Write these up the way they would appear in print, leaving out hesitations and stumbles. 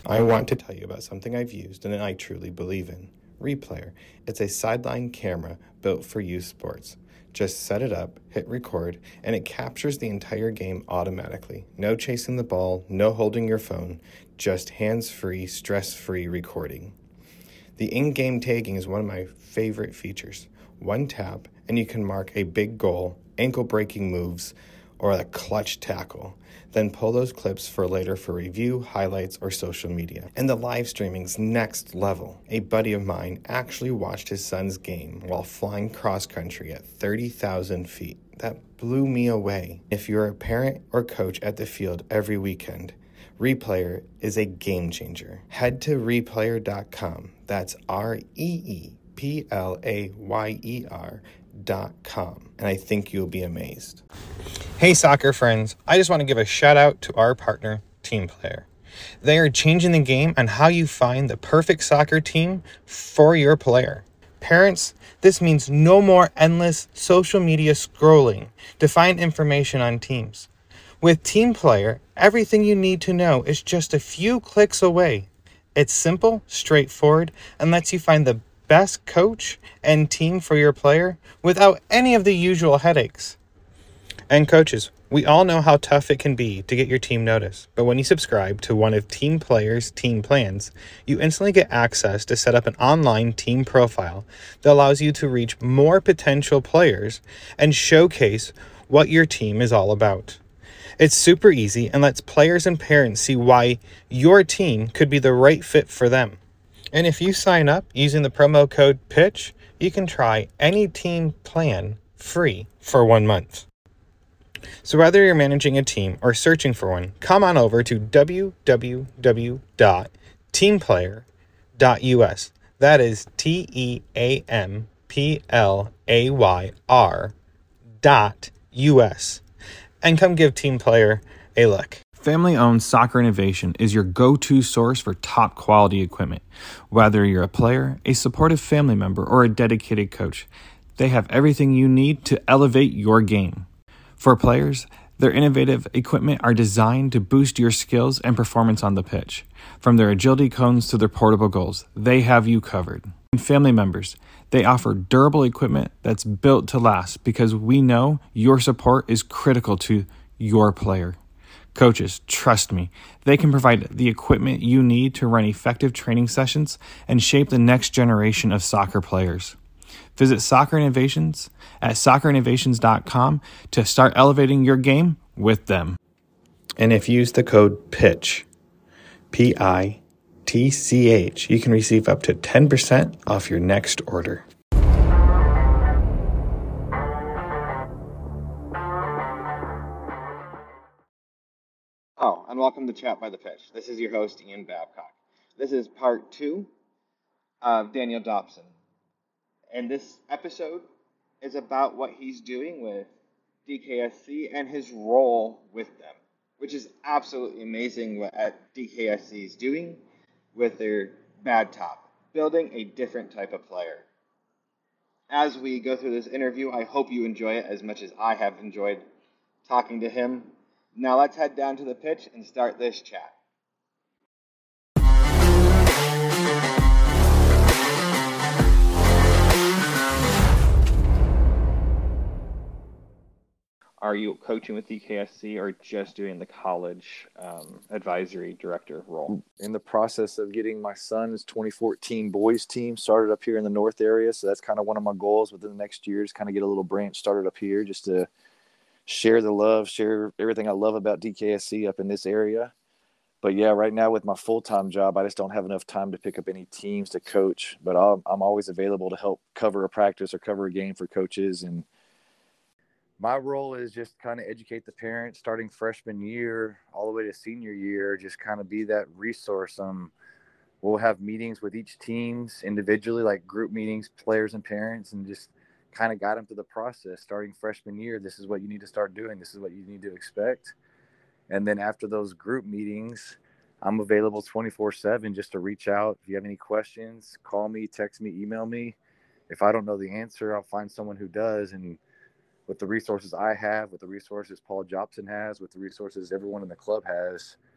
I want to tell you about something I've used and that I truly believe in. Replayer. It's a sideline camera built for youth sports. Just set it up, hit record, and it captures the entire game automatically. No chasing the ball, no holding your phone, just hands-free, stress-free recording. The in-game tagging is one of my favorite features. One tap, and you can mark a big goal, ankle-breaking moves, or a clutch tackle. Then pull those clips for later for review, highlights, or social media. And the live streaming's next level. A buddy of mine actually watched his son's game while flying cross-country at 30,000 feet. That blew me away. If you're a parent or coach at the field every weekend, Replayer is a game changer. Head to replayer.com. That's REEPLAYER.com. And I think you'll be amazed. Hey, soccer friends. I just want to give a shout out to our partner, TeamPlayer. They are changing the game on how you find the perfect soccer team for your player. Parents, this means no more endless social media scrolling to find information on teams. With TeamPlayer, everything you need to know is just a few clicks away. It's simple, straightforward, and lets you find the best coach and team for your player without any of the usual headaches. And coaches, we all know how tough it can be to get your team noticed, but when you subscribe to one of TeamPlayer's team plans, you instantly get access to set up an online team profile that allows you to reach more potential players and showcase what your team is all about. It's super easy and lets players and parents see why your team could be the right fit for them. And if you sign up using the promo code PITCH, you can try any team plan free for 1 month. So whether you're managing a team or searching for one, come on over to www.teamplayer.us. That is TeamPlayer.us. And come give TeamPlayer a look. Family-owned Soccer Innovation is your go-to source for top quality equipment. Whether you're a player, a supportive family member, or a dedicated coach, they have everything you need to elevate your game. For players, their innovative equipment are designed to boost your skills and performance on the pitch. From their agility cones to their portable goals, they have you covered. And family members, they offer durable equipment that's built to last because we know your support is critical to your player. Coaches, trust me, they can provide the equipment you need to run effective training sessions and shape the next generation of soccer players. Visit Soccer Innovations at soccerinnovations.com to start elevating your game with them. And if you use the code PITCH, PITCH, you can receive up to 10% off your next order. Oh, and welcome to Chat by the Pitch. This is your host, Ian Babcock. This is part 2 of Daniel Dobson. And this episode is about what he's doing with DKSC and his role with them, which is absolutely amazing what DKSC is doing with their bad top, building a different type of player. As we go through this interview, I hope you enjoy it as much as I have enjoyed talking to him. Now let's head down to the pitch and start this chat. Are you coaching with DKSC or just doing the college advisory director role? In the process of getting my son's 2014 boys team started up here in the North area. So that's kind of one of my goals within the next year is kind of get a little branch started up here just to share the love, share everything I love about DKSC up in this area. But yeah, right now with my full-time job, I just don't have enough time to pick up any teams to coach, but I'm always available to help cover a practice or cover a game for coaches. And my role is just kind of educate the parents starting freshman year all the way to senior year, just kind of be that resource. We'll have meetings with each teams individually, like group meetings, players and parents, and just kind of guide them through the process. Starting freshman year, this is what you need to start doing. This is what you need to expect. And then after those group meetings, I'm available 24/7 just to reach out. If you have any questions, call me, text me, email me. If I don't know the answer, I'll find someone who does. And with the resources I have, with the resources Paul Jobson has, with the resources everyone in the club has,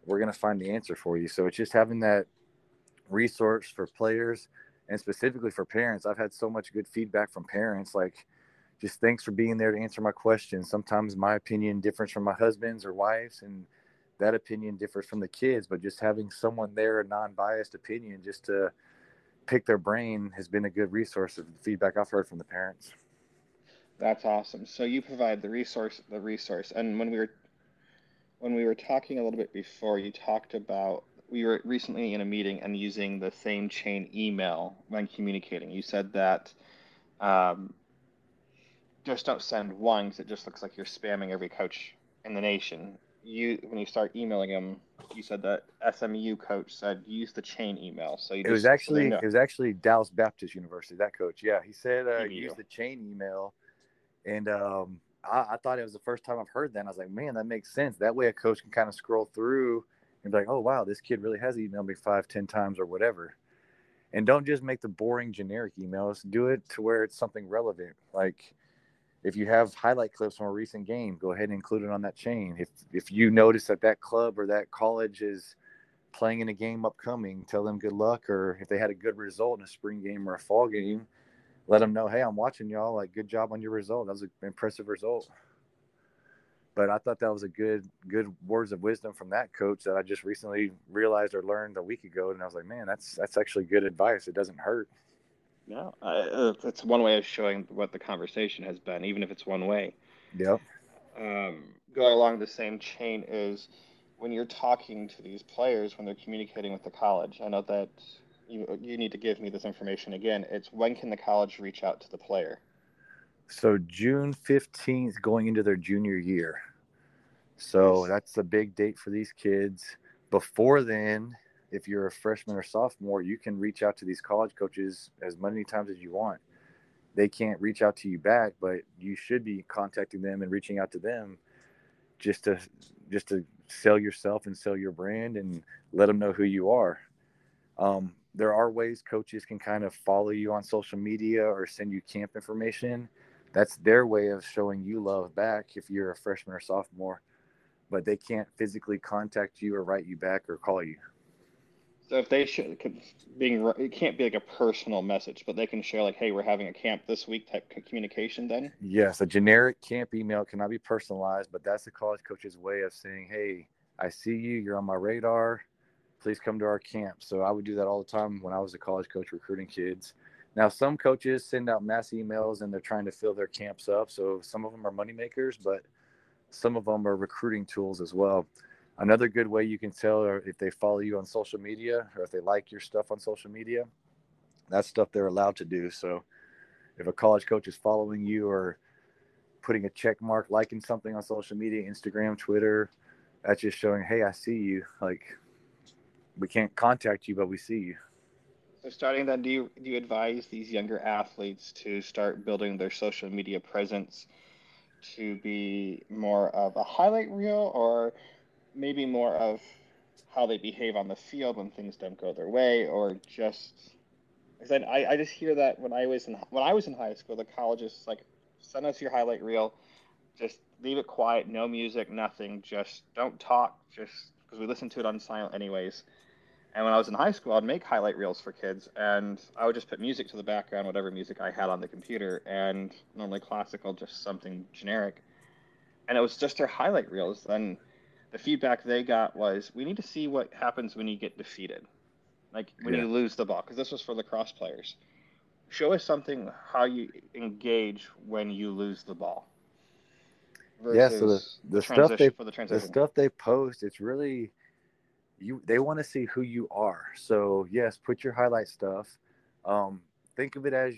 we're going to find the answer for you. So it's just having that resource for players and specifically for parents. I've had so much good feedback from parents, like, just thanks for being there to answer my questions. Sometimes my opinion differs from my husband's or wife's, and that opinion differs from the kids, but just having someone there, a non-biased opinion, just to pick their brain has been a good resource of the feedback I've heard from the parents. That's awesome. So you provide the resource, and when we were talking a little bit before, you talked about we were recently in a meeting and using the same chain email when communicating. You said that um, just don't send one because it just looks like you're spamming every coach in the nation. When you start emailing them, you said that SMU coach said use the chain email. So you It was just so they actually know it was actually Dallas Baptist University, that coach. Yeah, he said use TBU. the chain email, and I thought it was the first time I've heard that. And I was like, man, that makes sense. That way, a coach can kind of scroll through and be like, oh wow, this kid really has emailed me 5-10 times or whatever. And don't just make the boring generic emails. Do it to where it's something relevant. Like, if you have highlight clips from a recent game, go ahead and include it on that chain. If you notice that that club or that college is playing in a game upcoming, tell them good luck. Or if they had a good result in a spring game or a fall game, let them know, hey, I'm watching y'all. Like, good job on your result. That was an impressive result. But I thought that was a good words of wisdom from that coach that I just recently realized or learned a week ago. And I was like, man, that's actually good advice. It doesn't hurt. No, that's one way of showing what the conversation has been, even if it's one way. Yep. Going along the same chain is when you're talking to these players when they're communicating with the college. I know that you need to give me this information again. It's when can the college reach out to the player? So June 15th, going into their junior year. So Nice. that's a big date for these kids. Before then, if you're a freshman or sophomore, you can reach out to these college coaches as many times as you want. They can't reach out to you back, but you should be contacting them and reaching out to them just to sell yourself and sell your brand and let them know who you are. There are ways coaches can kind of follow you on social media or send you camp information. That's their way of showing you love back if you're a freshman or sophomore, but they can't physically contact you or write you back or call you. So if they should, it can't be like a personal message, but they can share like, "Hey, we're having a camp this week" type communication. Then, Yes, a generic camp email cannot be personalized, but that's the college coach's way of saying, hey, I see you, you're on my radar, please come to our camp. So I would do that all the time when I was a college coach recruiting kids. Now, some coaches send out mass emails and they're trying to fill their camps up. So some of them are money makers, but some of them are recruiting tools as well. Another good way you can tell if they follow you on social media or if they like your stuff on social media, that's stuff they're allowed to do. So if a college coach is following you or putting a check mark, liking something on social media, Instagram, Twitter, that's just showing, hey, I see you. Like, we can't contact you, but we see you. so starting then, do you advise these younger athletes to start building their social media presence to be more of a highlight reel, or maybe more of how they behave on the field when things don't go their way, or just because I just hear that when I was in high school, the colleges like send us your highlight reel, just leave it quiet, no music, nothing, just don't talk, just because we listen to it on silent anyways. And when I was in high school, I'd make highlight reels for kids, and I would just put music to the background, whatever music I had on the computer, and normally classical, just something generic. And it was just their highlight reels. And the feedback they got was, we need to see what happens when you get defeated, like when Yeah. you lose the ball, because this was for lacrosse players. Show us something how you engage when you lose the ball Yeah. So versus the stuff they the the transition. stuff they post, it's really they want to see who you are. So yes, put your highlight stuff. Think of it as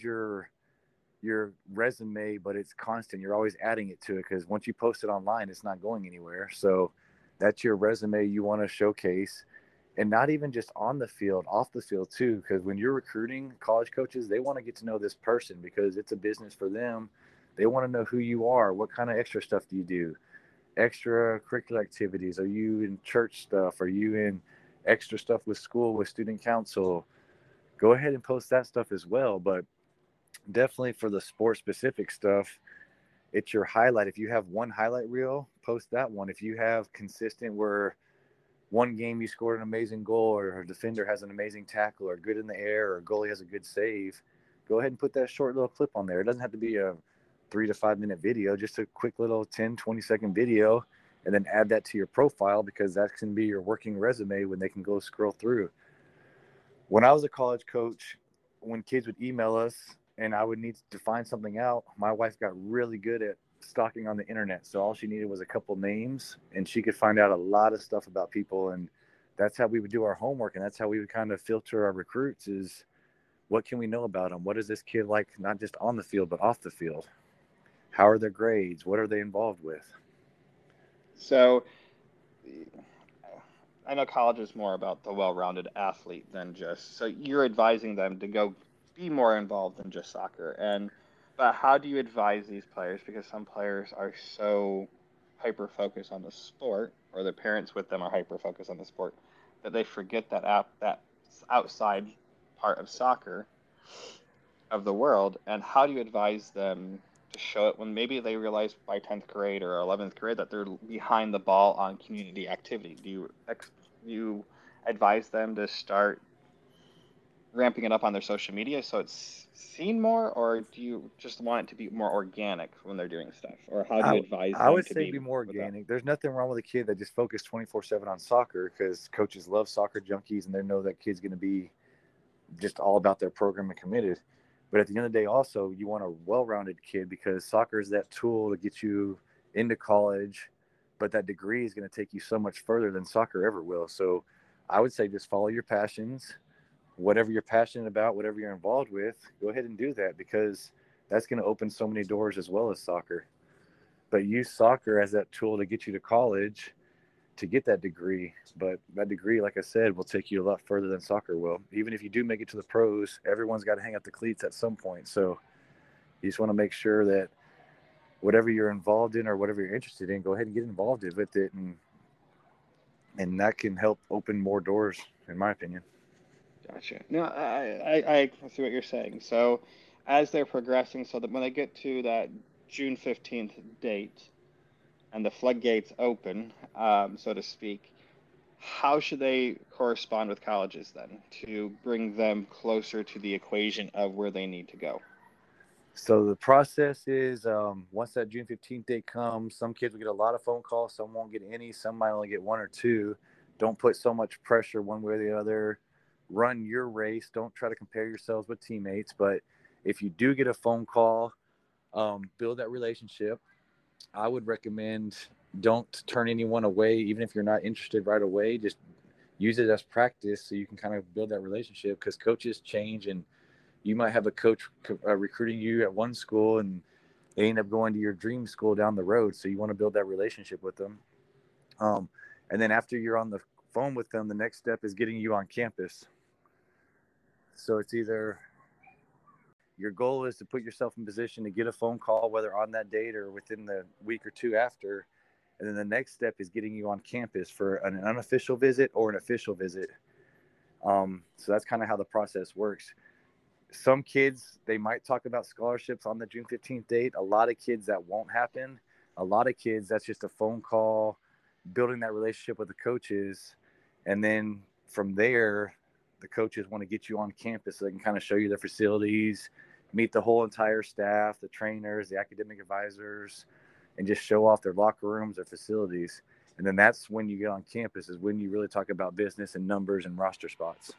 your resume, but it's constant. You're always adding it to it because once you post it online, it's not going anywhere. So that's your resume you want to showcase. And not even just on the field, off the field too. Because when you're recruiting college coaches, they want to get to know this person because it's a business for them. They want to know who you are. What kind of extra stuff do you do? Extracurricular activities? Are you in church stuff? Are you in extra stuff with school, with student council? Go ahead and post that stuff as well. But definitely for the sport specific stuff, it's your highlight. If you have one highlight reel, post that one. If you have consistent where one game you scored an amazing goal, or a defender has an amazing tackle, or good in the air, or a goalie has a good save, go ahead and put that short little clip on there. It doesn't have to be a 3 to 5 minute video, just a quick little 10-20 second video, and then add that to your profile, because that can be your working resume when they can go scroll through. When I was a college coach, when kids would email us and I would need to find something out, my wife got really good at stalking on the internet. So all she needed was a couple names, and she could find out a lot of stuff about people. And that's how we would do our homework. And that's how we would kind of filter our recruits, is what can we know about them? What is this kid like, not just on the field, but off the field? How are their grades? What are they involved with? So I know college is more about the well-rounded athlete than just, so you're advising them to go be more involved than just soccer. But how do you advise these players? Because some players are so hyper focused on the sport, or their parents with them are hyper focused on the sport, that they forget that outside part of soccer, of the world. And how do you advise them to show it when maybe they realize by 10th grade or 11th grade that they're behind the ball on community activity? Do you advise them to start ramping it up on their social media so it's seen more, or do you just want it to be more organic when they're doing stuff? Or how do you advise I them would to say be more organic. There's nothing wrong with a kid that just focused 24/7 on soccer, because coaches love soccer junkies and they know that kid's going to be just all about their program and committed. But at the end of the day, also, you want a well-rounded kid, because soccer is that tool to get you into college, but that degree is going to take you so much further than soccer ever will. So I would say just follow your passions. Whatever you're passionate about, whatever you're involved with, go ahead and do that, because that's going to open so many doors as well as soccer. But use soccer as that tool to get you to college to get that degree. But that degree, like I said, will take you a lot further than soccer will. Even if you do make it to the pros, everyone's got to hang up the cleats at some point. So you just want to make sure that whatever you're involved in or whatever you're interested in, go ahead and get involved with it. And that can help open more doors, in my opinion. Gotcha. No, I see what you're saying. So as they're progressing, so that when they get to that June 15th date and the floodgates open, so to speak, how should they correspond with colleges then to bring them closer to the equation of where they need to go? So the process is, once that June 15th date comes, some kids will get a lot of phone calls, some won't get any, some might only get one or two. Don't put so much pressure one way or the other. Run your race. Don't try to compare yourselves with teammates. But if you do get a phone call, build that relationship. I would recommend don't turn anyone away, even if you're not interested right away. Just use it as practice so you can kind of build that relationship, because coaches change, and you might have a coach recruiting you at one school and they end up going to your dream school down the road. So you want to build that relationship with them. And then after you're on the phone with them, the next step is getting you on campus. So it's either your goal is to put yourself in position to get a phone call, whether on that date or within the week or two after. And then the next step is getting you on campus for an unofficial visit or an official visit. So that's kind of how the process works. Some kids, they might talk about scholarships on the June 15th date. A lot of kids, that won't happen. A lot of kids, that's just a phone call, building that relationship with the coaches. And then from there, the coaches want to get you on campus so they can kind of show you the facilities, meet the whole entire staff, the trainers, the academic advisors, and just show off their locker rooms, their facilities. And then that's when you get on campus, is when you really talk about business and numbers and roster spots.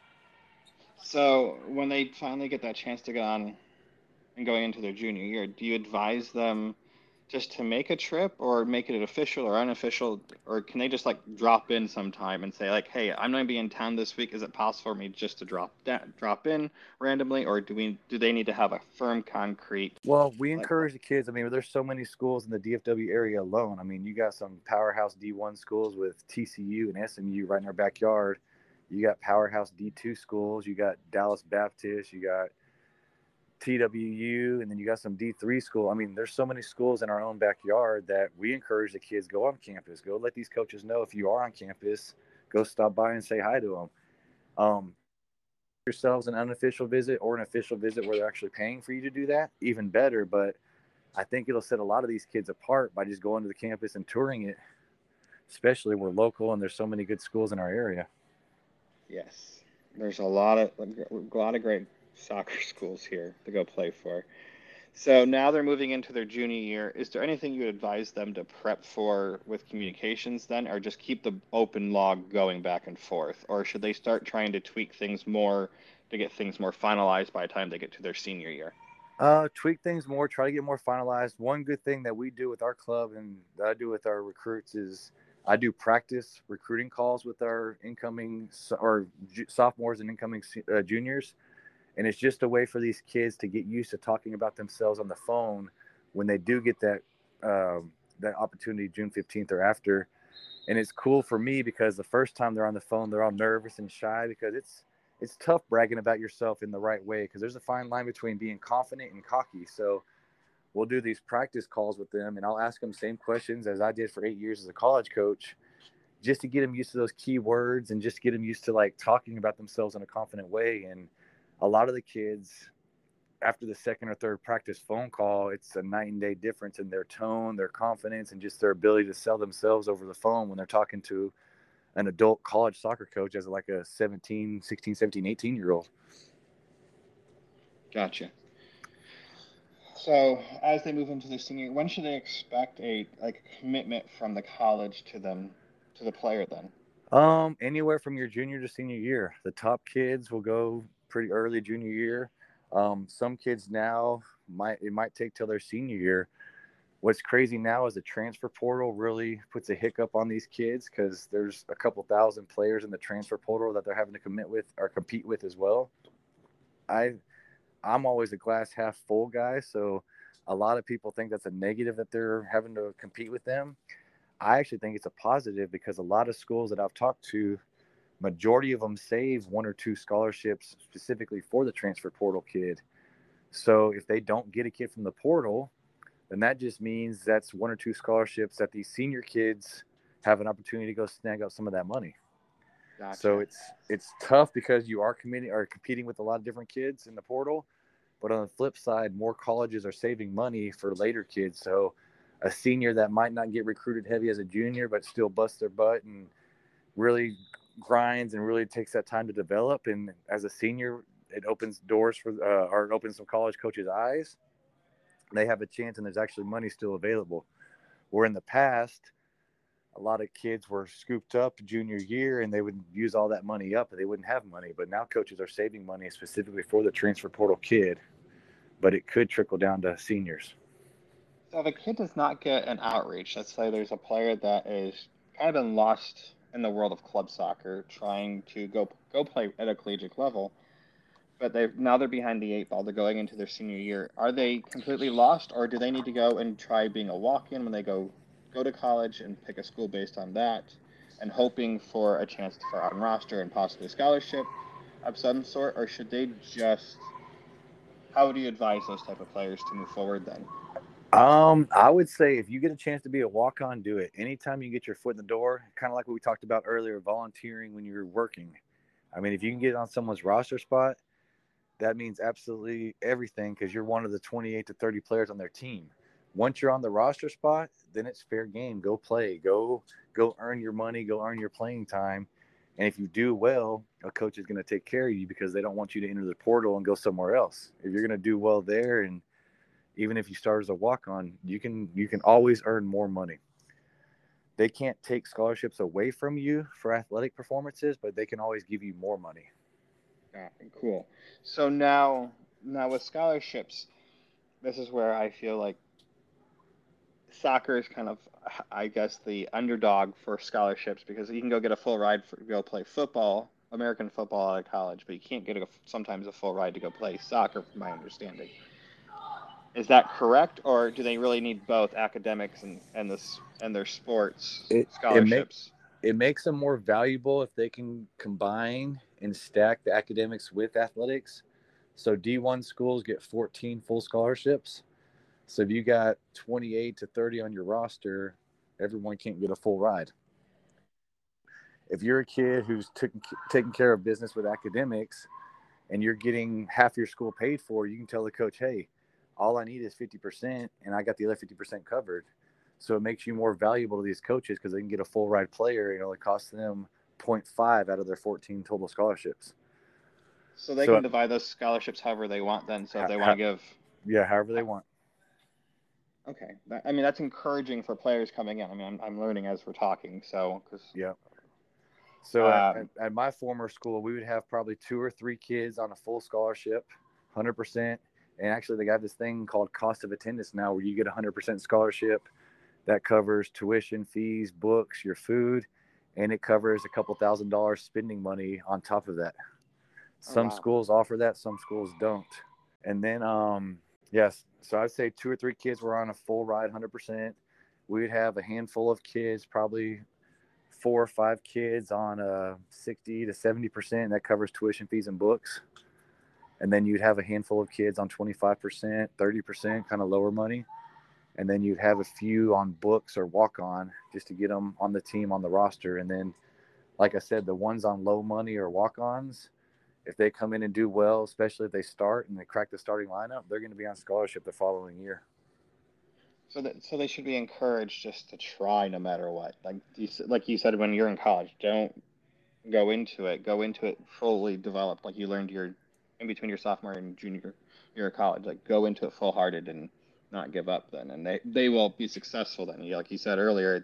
So when they finally get that chance to get on and going into their junior year, do you advise them just to make a trip, or make it official or unofficial, or can they just like drop in sometime and say like, hey, I'm going to be in town this week. Is it possible for me just to drop in randomly, or do they need to have a firm, concrete? Well, we encourage the kids. I mean, there's so many schools in the DFW area alone. I mean, you got some powerhouse D1 schools with TCU and SMU right in our backyard. You got powerhouse D2 schools. You got Dallas Baptist. You got TWU, and then you got some D3 school. I mean, there's so many schools in our own backyard that we encourage the kids, go on campus. Go let these coaches know if you are on campus. Go stop by and say hi to them. Yourselves an unofficial visit or an official visit where they're actually paying for you to do that, even better. But I think it'll set a lot of these kids apart by just going to the campus and touring it. especially we're local and there's so many good schools in our area. Yes, there's a lot of great soccer schools here to go play for. So now they're moving into their junior year. Is there anything you would advise them to prep for with communications then, or just keep the open log going back and forth? Or should they start trying to tweak things more to get things more finalized by the time they get to their senior year? Tweak things more, try to get more finalized. One good thing that we do with our club and that I do with our recruits is I do practice recruiting calls with our incoming or sophomores and incoming juniors. And it's just a way for these kids to get used to talking about themselves on the phone when they do get that opportunity June 15th or after. And it's cool for me because the first time they're on the phone, they're all nervous and shy because it's tough bragging about yourself in the right way because there's a fine line between being confident and cocky. So we'll do these practice calls with them, and I'll ask them same questions as I did for 8 years as a college coach, just to get them used to those key words and just get them used to like talking about themselves in a confident way. And a lot of the kids, after the second or third practice phone call, it's a night and day difference in their tone, their confidence, and just their ability to sell themselves over the phone when they're talking to an adult college soccer coach as like a 16, 17, 18-year-old. Gotcha. So as they move into their senior, when should they expect a commitment from the college to them to the player then? Anywhere from your junior to senior year. The top kids will go pretty early junior year. Some kids now might take till their senior year. What's crazy now is the transfer portal really puts a hiccup on these kids because there's a couple thousand players in the transfer portal that they're having to commit with or compete with as well. I'm always a glass half full guy, so a lot of people think that's a negative that they're having to compete with them. I actually think it's a positive because a lot of schools that I've talked to, majority of them save one or two scholarships specifically for the transfer portal kid. So if they don't get a kid from the portal, then that just means that's one or two scholarships that these senior kids have an opportunity to go snag up some of that money. So Gotcha. it's tough because you are competing with a lot of different kids in the portal, but on the flip side, more colleges are saving money for later kids. So a senior that might not get recruited heavy as a junior, but still busts their butt and really grinds and really takes that time to develop. And as a senior, it opens doors or it opens some college coaches' eyes. They have a chance, and there's actually money still available. Where in the past, a lot of kids were scooped up junior year and they would use all that money up, but they wouldn't have money. But now coaches are saving money specifically for the transfer portal kid, but it could trickle down to seniors. So if a kid does not get an outreach, let's say there's a player that is kind of been lost in the world of club soccer, trying to go play at a collegiate level, but they're behind the eight ball. They're going into their senior year. Are they completely lost, or do they need to go and try being a walk-in when they go to college and pick a school based on that, and hoping for a chance for on roster and possibly a scholarship of some sort, or should they just? How do you advise those type of players to move forward then? I would say if you get a chance to be a walk-on, do it. Anytime you get your foot in the door, kind of like what we talked about earlier, volunteering when you're working. I mean, if you can get on someone's roster spot, that means absolutely everything because you're one of the 28 to 30 players on their team. Once you're on the roster spot, then it's fair game. Go play. Go earn your money. Go earn your playing time. And if you do well, a coach is going to take care of you because they don't want you to enter the portal and go somewhere else. If you're going to do well there, and even if you start as a walk-on, you can always earn more money. They can't take scholarships away from you for athletic performances, but they can always give you more money. Yeah, cool. So now with scholarships, this is where I feel like soccer is kind of, I guess, the underdog for scholarships because you can go get a full ride for go play football, American football out of college, but you can't get sometimes a full ride to go play soccer, from my understanding. Is that correct, or do they really need both academics and their sports It it make scholarships? it makes them more valuable if they can combine and stack the academics with athletics. So D1 schools get 14 full scholarships. So if you got 28 to 30 on your roster, everyone can't get a full ride. If you're a kid who's taking care of business with academics and you're getting half your school paid for, you can tell the coach, hey, all I need is 50% and I got the other 50% covered. So it makes you more valuable to these coaches because they can get a full ride player. It only costs them 0.5 out of their 14 total scholarships. So they can divide those scholarships however they want then. So if they want to give. Yeah, however they want. Okay. I mean, that's encouraging for players coming in. I mean, I'm learning as we're talking. So, yeah. So at my former school, we would have probably 2 or 3 kids on a full scholarship, 100%. And actually, they got this thing called cost of attendance now where you get 100% scholarship. That covers tuition, fees, books, your food, and it covers a couple $1,000 spending money on top of that. Some schools offer that, some schools don't. And then, yes, so I'd say 2 or 3 kids were on a full ride, 100%. We would have a handful of kids, probably 4 or 5 kids on 60 to 70%. That covers tuition, fees, and books. And then you'd have a handful of kids on 25%, 30%, kind of lower money. And then you'd have a few on books or walk on just to get them on the team, on the roster. And then, like I said, the ones on low money or walk ons, if they come in and do well, especially if they start and they crack the starting lineup, they're going to be on scholarship the following year. So they should be encouraged just to try no matter what. Like you said when you're in college, don't go into it fully developed, like you learned in between your sophomore and junior year of college. Like go into it full hearted and not give up then, and they will be successful then. Like you said earlier,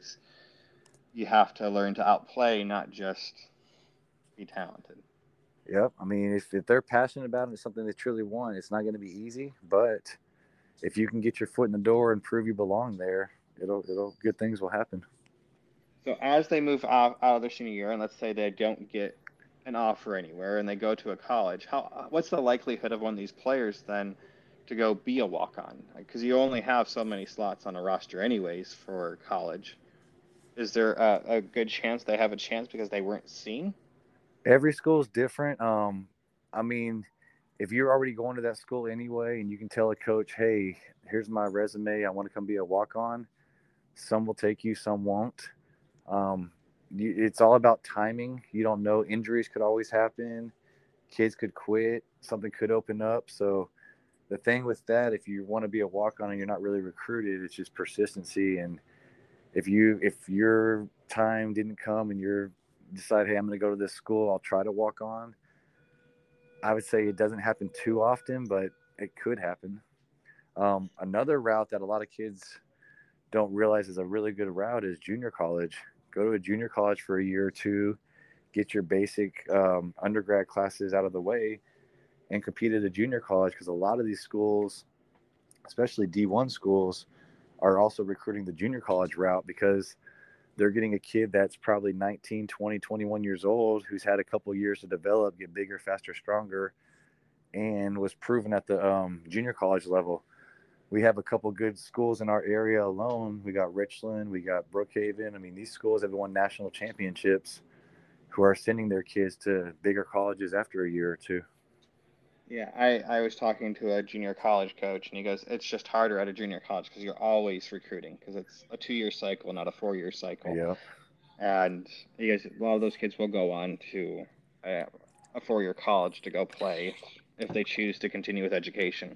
you have to learn to outplay, not just be talented. Yep. I mean, if they're passionate about it, it's something they truly want. It's not going to be easy, but if you can get your foot in the door and prove you belong there, good things will happen. So as they move out of their senior year, and let's say they don't get an offer anywhere, and they go to a college, what's the likelihood of one of these players then to go be a walk-on? Because you only have so many slots on a roster anyways for college. Is there a good chance they have a chance because they weren't seen? Every school is different. I mean, if you're already going to that school anyway and you can tell a coach, hey, here's my resume, I want to come be a walk-on, some will take you, some won't. It's all about timing. You don't know. Injuries could always happen. Kids could quit. Something could open up. So the thing with that, if you want to be a walk-on and you're not really recruited, it's just persistency. And if your time didn't come and you're decide, hey, I'm going to go to this school, I'll try to walk on. I would say it doesn't happen too often, but it could happen. Another route that a lot of kids don't realize is a really good route is junior college. Go to a junior college for a year or two, get your basic undergrad classes out of the way, and compete at a junior college, because a lot of these schools, especially D1 schools, are also recruiting the junior college route because they're getting a kid that's probably 19, 20, 21 years old who's had a couple years to develop, get bigger, faster, stronger, and was proven at the junior college level. We have a couple good schools in our area alone. We got Richland, we got Brookhaven. I mean, these schools have won national championships who are sending their kids to bigger colleges after a year or two. Yeah, I was talking to a junior college coach, and he goes, it's just harder at a junior college because you're always recruiting because it's a 2-year cycle, not a 4-year cycle. Yeah. And he goes, a lot of those kids will go on to a 4-year college to go play if they choose to continue with education.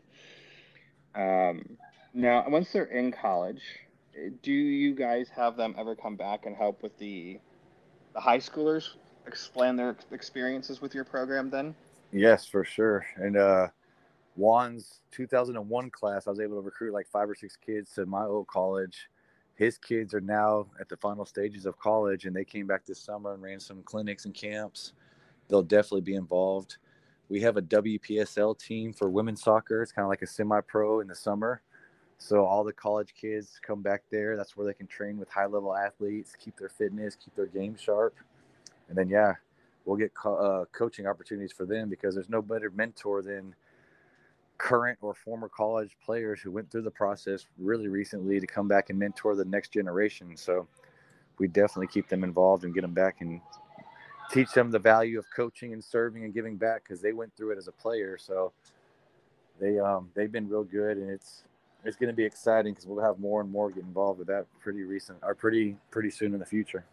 Now, once they're in college, do you guys have them ever come back and help with the high schoolers explain their experiences with your program then? Yes, for sure. And Juan's 2001 class, I was able to recruit like 5 or 6 kids to my old college. His kids are now at the final stages of college, and they came back this summer and ran some clinics and camps. They'll definitely be involved. We have a WPSL team for women's soccer. It's kind of like a semi-pro in the summer. So all the college kids come back there. That's where they can train with high-level athletes, keep their fitness, keep their game sharp. And then, yeah, we'll get coaching opportunities for them because there's no better mentor than current or former college players who went through the process really recently to come back and mentor the next generation. So we definitely keep them involved and get them back and teach them the value of coaching and serving and giving back because they went through it as a player. So they've been real good, and it's going to be exciting because we'll have more and more get involved with that pretty soon in the future.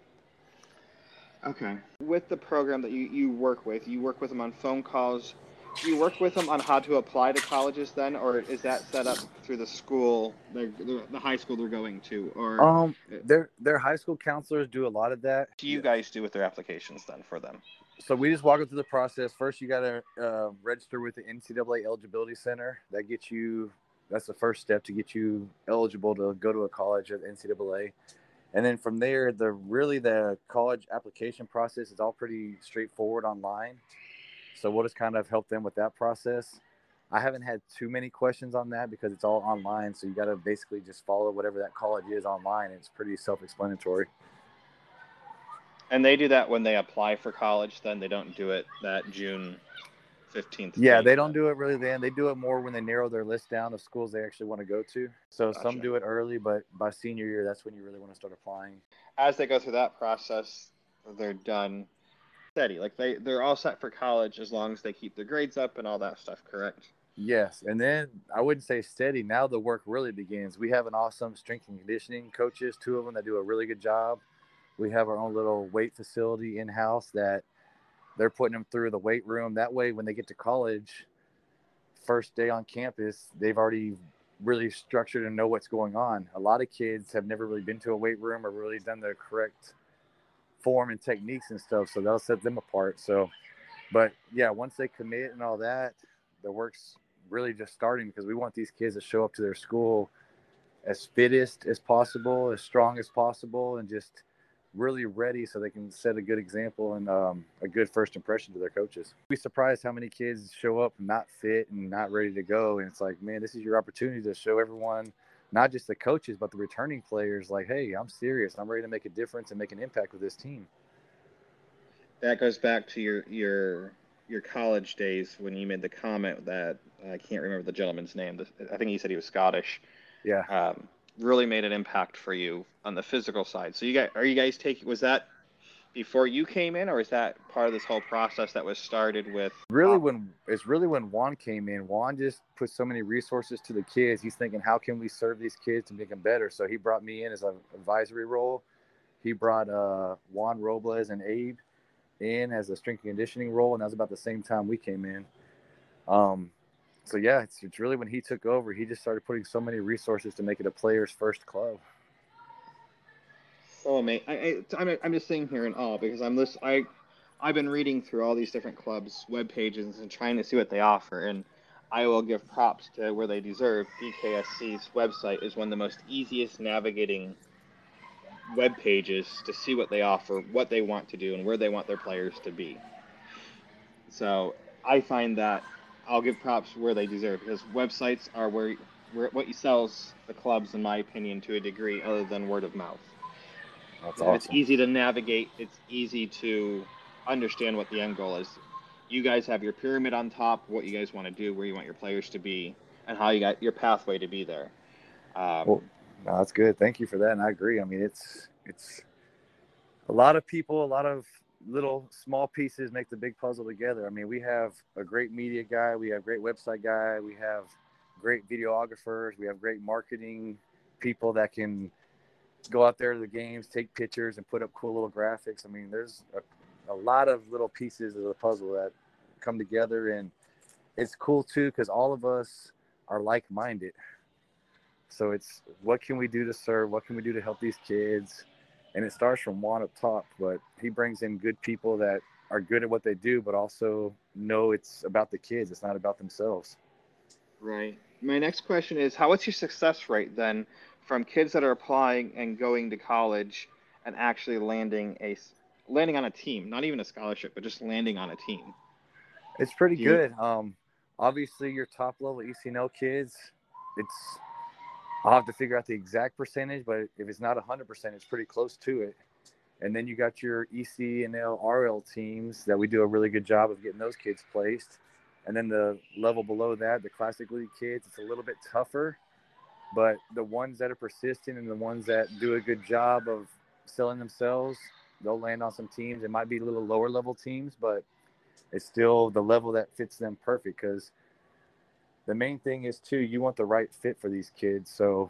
Okay. With the program that you work with them on phone calls do you work with them on how to apply to colleges then, or is that set up through the school, the high school they're going to, or Their high school counselors do a lot of that. do you guys do with their applications then for them? So we just walk them through the process. First, you got to register with the NCAA Eligibility Center. That's the first step to get you eligible to go to a college at NCAA. And then from there, the college application process is all pretty straightforward online. So we'll just kind of help them with that process. I haven't had too many questions on that because it's all online. So you got to basically just follow whatever that college is online. It's pretty self-explanatory. And they do that when they apply for college, then they don't do it that June 15th. Yeah, they don't do it really then. They do it more when they narrow their list down of schools they actually want to go to. So Gotcha. Some do it early, but by senior year, that's when you really want to start applying. As they go through that process, they're done steady. Like they're all set for college as long as they keep their grades up and all that stuff, correct? Yes, and then I wouldn't say steady. Now the work really begins. We have an awesome strength and conditioning coaches, 2 of them that do a really good job. We have our own little weight facility in-house that they're putting them through the weight room. That way, when they get to college, first day on campus, they've already really structured and know what's going on. A lot of kids have never really been to a weight room or really done the correct form and techniques and stuff, so that'll set them apart. But yeah, once they commit and all that, the work's really just starting because we want these kids to show up to their school as fittest as possible, as strong as possible, and just really ready so they can set a good example and a good first impression to their coaches. We'd be surprised how many kids show up not fit and not ready to go. And it's like, man, this is your opportunity to show everyone, not just the coaches, but the returning players, like, hey, I'm serious. I'm ready to make a difference and make an impact with this team. That goes back to your college days when you made the comment that I can't remember the gentleman's name. I think he said he was Scottish. Yeah. Really made an impact for you on the physical side. So was that before you came in, or is that part of this whole process that was started with? It's really when Juan came in. Juan just put so many resources to the kids. He's thinking, how can we serve these kids to make them better? So he brought me in as an advisory role. He brought Juan Robles and Abe in as a strength and conditioning role, and that was about the same time we came in. So yeah, it's really when he took over, he just started putting so many resources to make it a player's first club. Oh, mate, I'm just sitting here in awe because I've been reading through all these different clubs' web pages and trying to see what they offer, and I will give props to where they deserve. BKSC's website is one of the most easiest navigating web pages to see what they offer, what they want to do, and where they want their players to be. So I find that I'll give props where they deserve because websites are where what sells the clubs, in my opinion, to a degree, other than word of mouth. That's awesome. It's easy to navigate. It's easy to understand what the end goal is. You guys have your pyramid on top, what you guys want to do, where you want your players to be, and how you got your pathway to be there. Well, no, that's good. Thank you for that, and I agree. I mean, it's a lot of people, a lot of little small pieces make the big puzzle together. I mean, we have a great media guy, we have a great website guy, we have great videographers, we have great marketing people that can go out there to the games, take pictures, and put up cool little graphics. I mean, there's a lot of little pieces of the puzzle that come together, and it's cool too because all of us are like-minded. So it's what can we do to serve? What can we do to help these kids? And it starts from Juan up top, but he brings in good people that are good at what they do, but also know it's about the kids. It's not about themselves. Right. My next question is, what's your success rate then from kids that are applying and going to college and actually landing on a team, not even a scholarship, but just landing on a team? It's pretty good. Obviously, your top level ECNL kids, I'll have to figure out the exact percentage, but if it's not 100%, it's pretty close to it. And then you got your ECNL RL teams that we do a really good job of getting those kids placed. And then the level below that, the Classic League kids, it's a little bit tougher. But the ones that are persistent and the ones that do a good job of selling themselves, they'll land on some teams. It might be a little lower level teams, but it's still the level that fits them perfect because the main thing is, too, you want the right fit for these kids. So,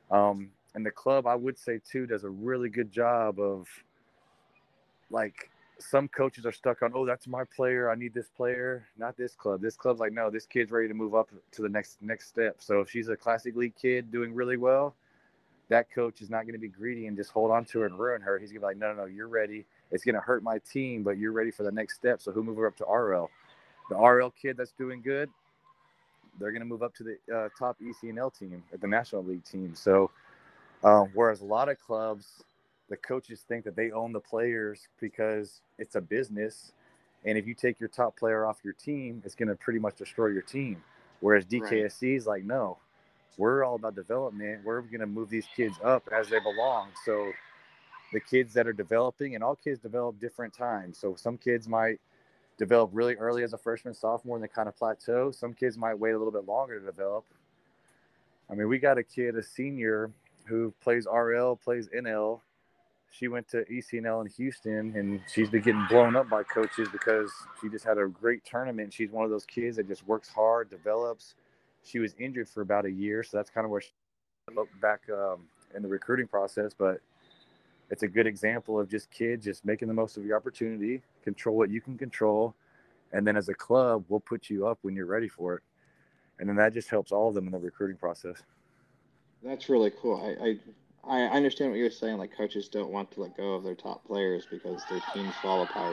and the club, I would say, too, does a really good job of, like, some coaches are stuck on, oh, that's my player, I need this player. Not this club. This club's like, no, this kid's ready to move up to the next step. So if she's a classic league kid doing really well, that coach is not going to be greedy and just hold on to her and ruin her. He's going to be like, no, you're ready. It's going to hurt my team, but you're ready for the next step. So he'll move her up to RL. The RL kid that's doing good, they're going to move up to the top ECNL team at the National League team. So whereas a lot of clubs, the coaches think that they own the players because it's a business. And if you take your top player off your team, it's going to pretty much destroy your team. Whereas DKSC is like, no, we're all about development. We're going to move these kids up as they belong. So the kids that are developing, and all kids develop different times. So some kids might develop really early as a freshman, sophomore, and they kind of plateau. Some kids might wait a little bit longer to develop. I mean, we got a kid, a senior, who plays RL, plays NL. She went to ECNL in Houston, and she's been getting blown up by coaches because she just had a great tournament. She's one of those kids that just works hard, develops. She was injured for about a year, so that's kind of where she looked back in the recruiting process. But it's a good example of just kids just making the most of your opportunity, control what you can control, and then as a club, we'll put you up when you're ready for it. And then that just helps all of them in the recruiting process. That's really cool. I understand what you're saying. Like, coaches don't want to let go of their top players because their teams fall apart.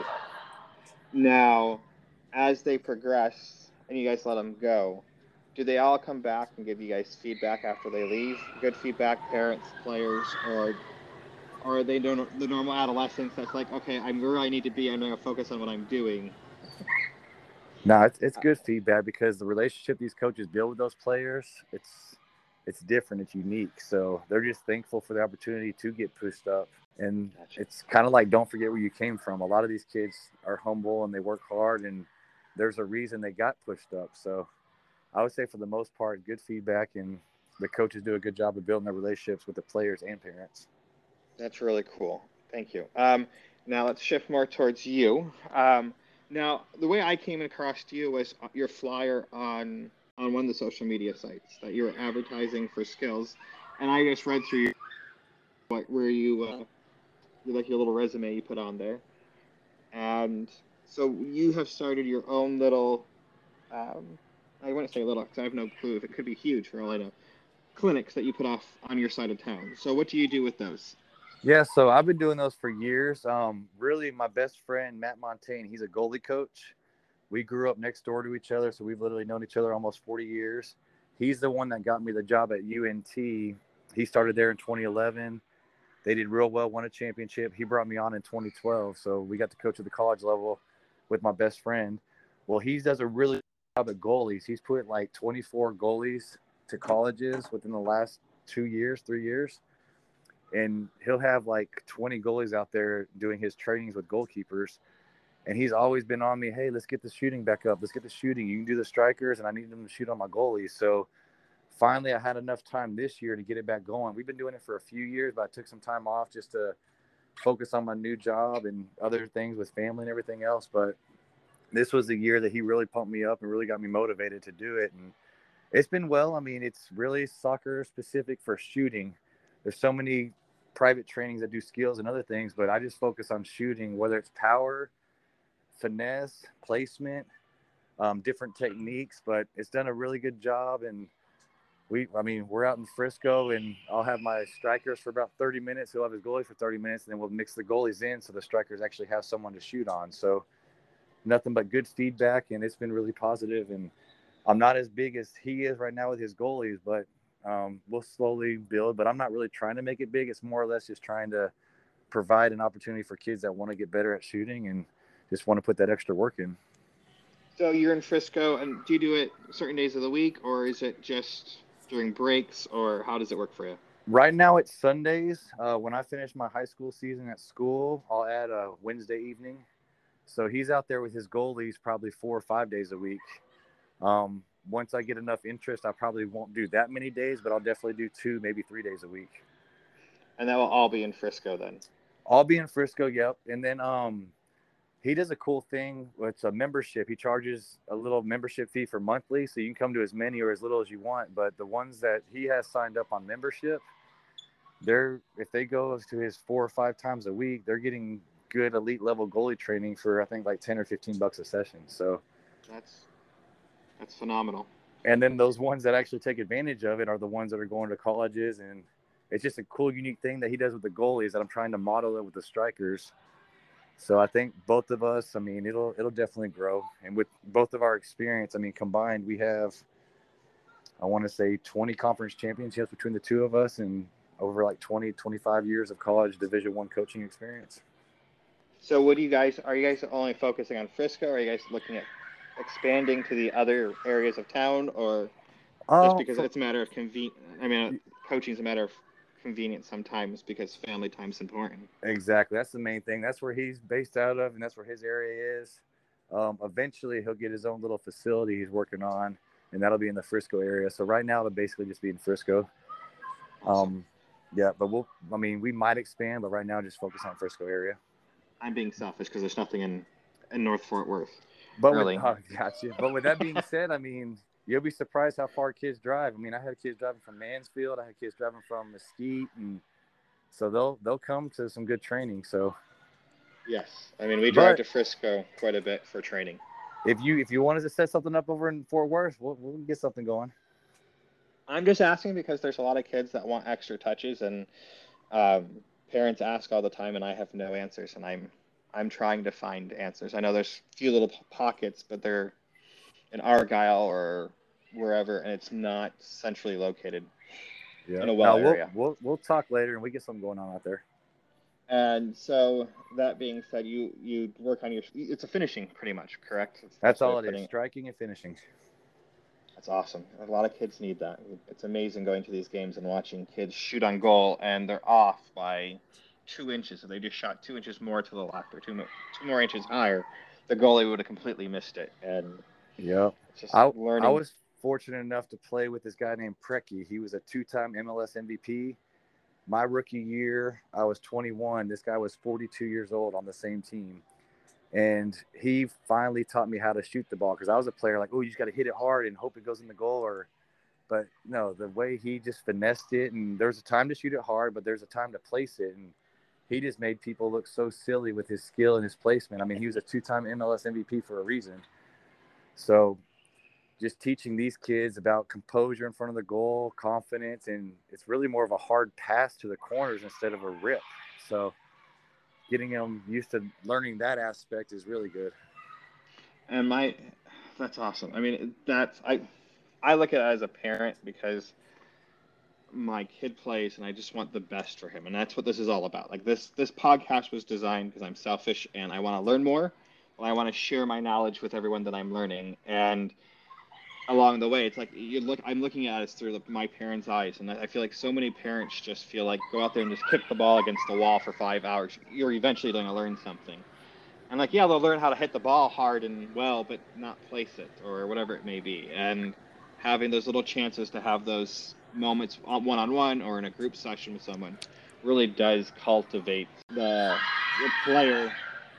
Now, as they progress and you guys let them go, do they all come back and give you guys feedback after they leave? Good feedback, parents, players, or are they the normal adolescents that's like, okay, I'm where I need to be. I'm going to focus on what I'm doing. No, it's good feedback because the relationship these coaches build with those players, it's different, it's unique. So they're just thankful for the opportunity to get pushed up. And it's kind of like, don't forget where you came from. A lot of these kids are humble and they work hard, and there's a reason they got pushed up. So I would say for the most part, good feedback, and the coaches do a good job of building their relationships with the players and parents. That's really cool. Thank you. Now let's shift more towards you. Now, the way I came across you was your flyer on one of the social media sites that you were advertising for skills, and I just read through where you like your little resume you put on there, and so you have started your own little. I wouldn't say little because I have no clue if it could be huge for all I know. Clinics that you put off on your side of town. So what do you do with those? Yeah, so I've been doing those for years. Really, my best friend, Matt Montaigne, he's a goalie coach. We grew up next door to each other, so we've literally known each other almost 40 years. He's the one that got me the job at UNT. He started there in 2011. They did real well, won a championship. He brought me on in 2012, so we got to coach at the college level with my best friend. Well, he does a really good job at goalies. He's put like 24 goalies to colleges within the last 3 years. And he'll have like 20 goalies out there doing his trainings with goalkeepers. And he's always been on me, hey, let's get the shooting back up. Let's get the shooting. You can do the strikers, and I need them to shoot on my goalies. So finally, I had enough time this year to get it back going. We've been doing it for a few years, but I took some time off just to focus on my new job and other things with family and everything else. But this was the year that he really pumped me up and really got me motivated to do it. And it's been well. I mean, it's really soccer specific for shooting. There's so many private trainings that do skills and other things, but I just focus on shooting, whether it's power, finesse, placement, different techniques, but it's done a really good job. And we're out in Frisco, and I'll have my strikers for about 30 minutes. He'll have his goalie for 30 minutes, and then we'll mix the goalies in so the strikers actually have someone to shoot on. So nothing but good feedback, and it's been really positive. And I'm not as big as he is right now with his goalies, but we'll slowly build. But I'm not really trying to make it big. It's more or less just trying to provide an opportunity for kids that want to get better at shooting and just want to put that extra work in. So you're in Frisco, and do you do it certain days of the week, or is it just during breaks, or how does it work for you? Right now it's Sundays. When I finish my high school season at school, I'll add a Wednesday evening. So he's out there with his goalies probably 4 or 5 days a week. Once I get enough interest, I probably won't do that many days, but I'll definitely do 2, maybe 3 days a week. And that will all be in Frisco then? I'll be in Frisco, yep. And then he does a cool thing. It's a membership. He charges a little membership fee for monthly, so you can come to as many or as little as you want. But the ones that he has signed up on membership, if they go to his 4 or 5 times a week, they're getting good elite level goalie training for I think like $10 or $15 a session. So that's phenomenal. And then those ones that actually take advantage of it are the ones that are going to colleges, and it's just a cool, unique thing that he does with the goalies that I'm trying to model it with the strikers. So I think both of us, I mean, it'll definitely grow. And with both of our experience, I mean, combined, we have, I want to say 20 conference championships between the two of us and over like 20, 25 years of college Division I coaching experience. So are you guys only focusing on Frisco, or are you guys looking at expanding to the other areas of town, or just because it's a matter of coaching is a matter of convenience sometimes because family time's important. Exactly. That's the main thing. That's where he's based out of, and that's where his area is. Eventually, he'll get his own little facility he's working on, and that'll be in the Frisco area. So right now, it'll basically just be in Frisco. Awesome. Yeah, but we might expand, but right now, just focus on Frisco area. I'm being selfish because there's nothing in North Fort Worth. But gotcha. But with that being said, I mean, you'll be surprised how far kids drive. I mean, I had kids driving from Mansfield. I had kids driving from Mesquite, and so they'll come to some good training. So yes, I mean, we drive to Frisco quite a bit for training. If you wanted to set something up over in Fort Worth, we'll get something going. I'm just asking because there's a lot of kids that want extra touches, and parents ask all the time, and I have no answers, and I'm trying to find answers. I know there's a few little pockets, but they're in Argyle or wherever, and it's not centrally located in a area. We'll talk later, and we get something going on out there. And so that being said, you work on it's a finishing pretty much, correct? That's all it is, striking and finishing. That's awesome. A lot of kids need that. It's amazing going to these games and watching kids shoot on goal, and they're off by 2 inches. So they just shot 2 inches more to the left or two more inches higher. The goalie would have completely missed it. And yeah, I was fortunate enough to play with this guy named Preki. He was a 2-time MLS MVP. My rookie year, I was 21. This guy was 42 years old on the same team. And he finally taught me how to shoot the ball, because I was a player like, oh, you just got to hit it hard and hope it goes in the goal. But no, the way he just finessed it, and there's a time to shoot it hard, but there's a time to place it. And he just made people look so silly with his skill and his placement. I mean, he was a 2-time MLS MVP for a reason. So just teaching these kids about composure in front of the goal, confidence, and it's really more of a hard pass to the corners instead of a rip. So getting them used to learning that aspect is really good. And that's awesome. I mean, I look at it as a parent because my kid plays and I just want the best for him. And that's what this is all about. Like this podcast was designed because I'm selfish and I want to learn more. I want to share my knowledge with everyone that I'm learning. And along the way, it's like I'm looking at it through my parents' eyes, and I feel like so many parents just feel like go out there and just kick the ball against the wall for 5 hours. You're eventually going to learn something, and like they'll learn how to hit the ball hard and well, but not place it or whatever it may be. And having those little chances to have those moments one-on-one or in a group session with someone really does cultivate the player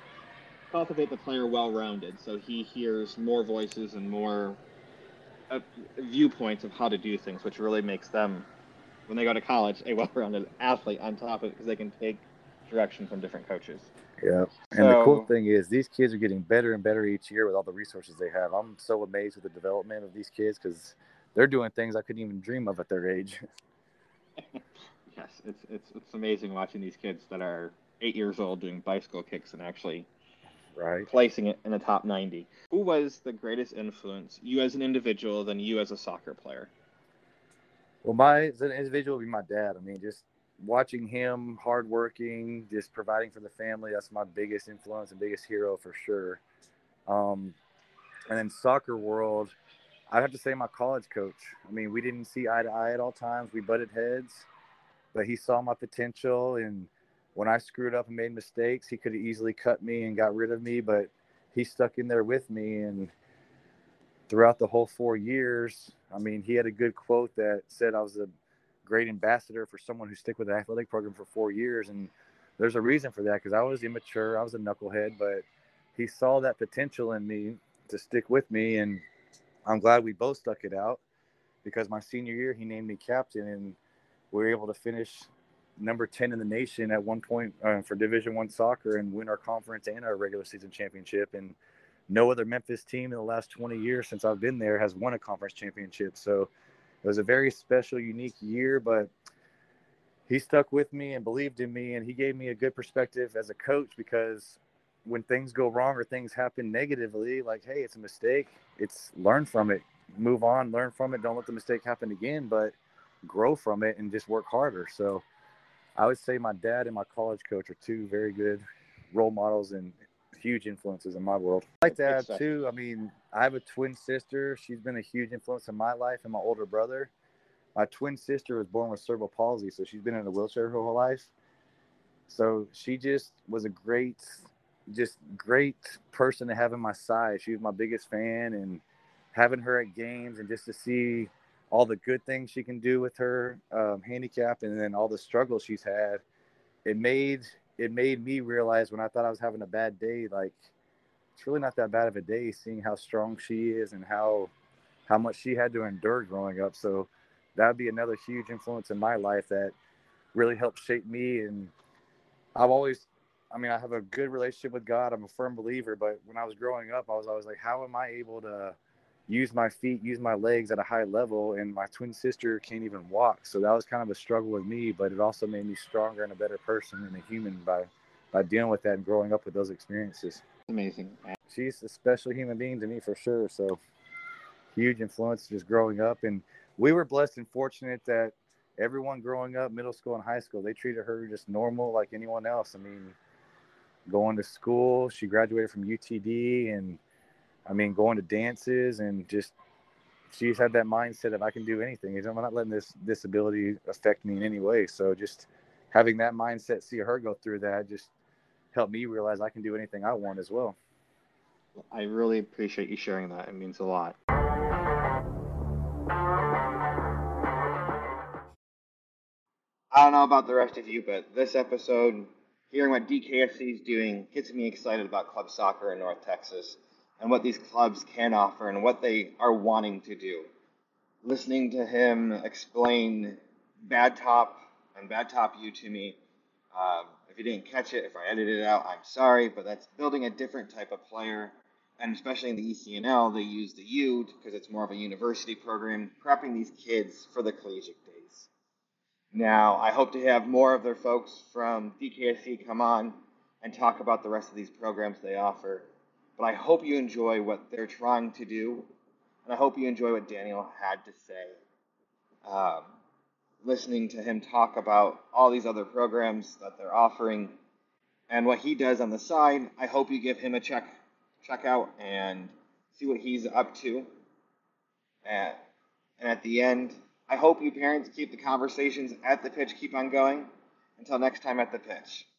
well-rounded, so he hears more voices and more viewpoints of how to do things, which really makes them, when they go to college, a well-rounded athlete on top of it, because they can take direction from different coaches. Yeah, and the cool thing is these kids are getting better and better each year with all the resources they have. I'm so amazed with the development of these kids because they're doing things I couldn't even dream of at their age. Yes, it's amazing watching these kids that are 8 years old doing bicycle kicks and actually placing it in the top 90. Who was the greatest influence, you as an individual, than you as a soccer player? Well, as an individual, would be my dad. I mean, just watching him, hardworking, just providing for the family. That's my biggest influence and biggest hero for sure. And then soccer world, I'd have to say my college coach. I mean, we didn't see eye to eye at all times. We butted heads, but he saw my potential, and when I screwed up and made mistakes, he could have easily cut me and got rid of me, but he stuck in there with me. And throughout the whole 4 years, I mean, he had a good quote that said I was a great ambassador for someone who stuck with the athletic program for 4 years. And there's a reason for that, because I was immature. I was a knucklehead, but he saw that potential in me to stick with me. And I'm glad we both stuck it out, because my senior year, he named me captain, and we were able to finish number 10 in the nation at one point for Division I soccer and win our conference and our regular season championship. And no other Memphis team in the last 20 years since I've been there has won a conference championship. So it was a very special, unique year, but he stuck with me and believed in me, and he gave me a good perspective as a coach, because when things go wrong or things happen negatively, like, hey, it's a mistake, it's learn from it, move on, learn from it, don't let the mistake happen again, but grow from it and just work harder. So I would say my dad and my college coach are two very good role models and huge influences in my world. I like to add too, I mean, I have a twin sister. She's been a huge influence in my life, and my older brother. My twin sister was born with cerebral palsy, so she's been in a wheelchair her whole life. So she just was a great person to have in my side. She was my biggest fan, and having her at games and just to see all the good things she can do with her handicap, and then all the struggles she's had, it made me realize when I thought I was having a bad day, like, it's really not that bad of a day, seeing how strong she is and how much she had to endure growing up. So that would be another huge influence in my life that really helped shape me. And I have a good relationship with God. I'm a firm believer, but when I was growing up, I was always like, how am I able to use my feet, use my legs at a high level? And my twin sister can't even walk. So that was kind of a struggle with me, but it also made me stronger and a better person and a human by dealing with that and growing up with those experiences. Amazing. She's a special human being to me for sure. So huge influence just growing up. And we were blessed and fortunate that everyone growing up, middle school and high school, they treated her just normal like anyone else. I mean, going to school, she graduated from UTD, and I mean, going to dances, and just she's had that mindset of I can do anything. I'm not letting this disability affect me in any way. So just having that mindset, see her go through that, just helped me realize I can do anything I want as well. I really appreciate you sharing that. It means a lot. I don't know about the rest of you, but this episode, hearing what DKSC is doing, gets me excited about club soccer in North Texas and what these clubs can offer and what they are wanting to do. Listening to him explain Bad Top and Bad Top U to me, if you didn't catch it, if I edited it out, I'm sorry, but that's building a different type of player. And especially in the ECNL, they use the U because it's more of a university program, prepping these kids for the collegiate days. Now, I hope to have more of their folks from DKSC come on and talk about the rest of these programs they offer. But I hope you enjoy what they're trying to do, and I hope you enjoy what Daniel had to say. Listening to him talk about all these other programs that they're offering and what he does on the side, I hope you give him a check out and see what he's up to. And at the end, I hope you parents keep the conversations at the pitch keep on going. Until next time at the pitch.